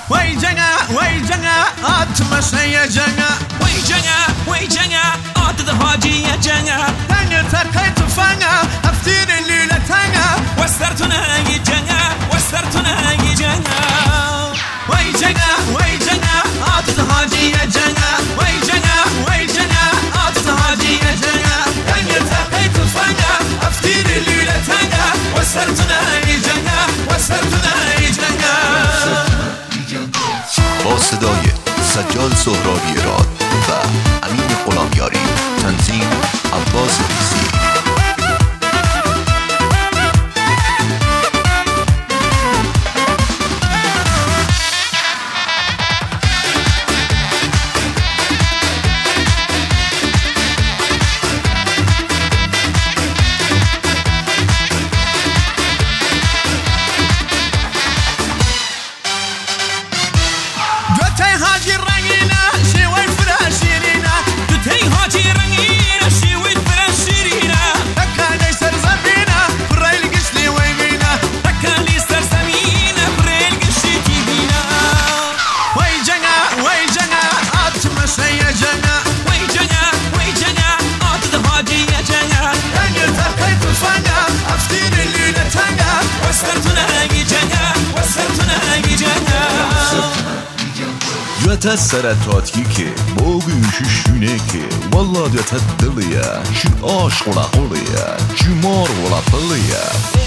وای جنگا اتمشی جنگا وای جنگا عادت حاجی جنگا تنگا تقیت فنگا افتیر لیله تنگا وسترتنا جنگا وای جنگا عادت حاجی جنگا وای جنگا عادت حاجی جنگا تنگا تقیت فنگا افتیر لیله تنگا وسترتنا جنگا با صدای سجاد سهرابی راد و امین غلامیاری، تنظیم عباس ریزی. جوات سرطاتی که باقیش شونه که والله جوات دلیه شو عاشق ولا قلیه شو مار ولا پلیه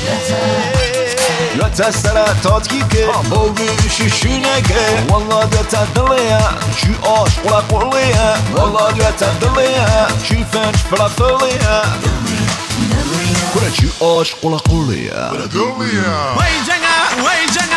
جوات سرطاتی که باقیش شونه که والله جوات دلیه شو عاشق ولا قلیه والله جوات دلیه شو فنش فلافلیه كل شو عاشق ولا قلیه وای جنگا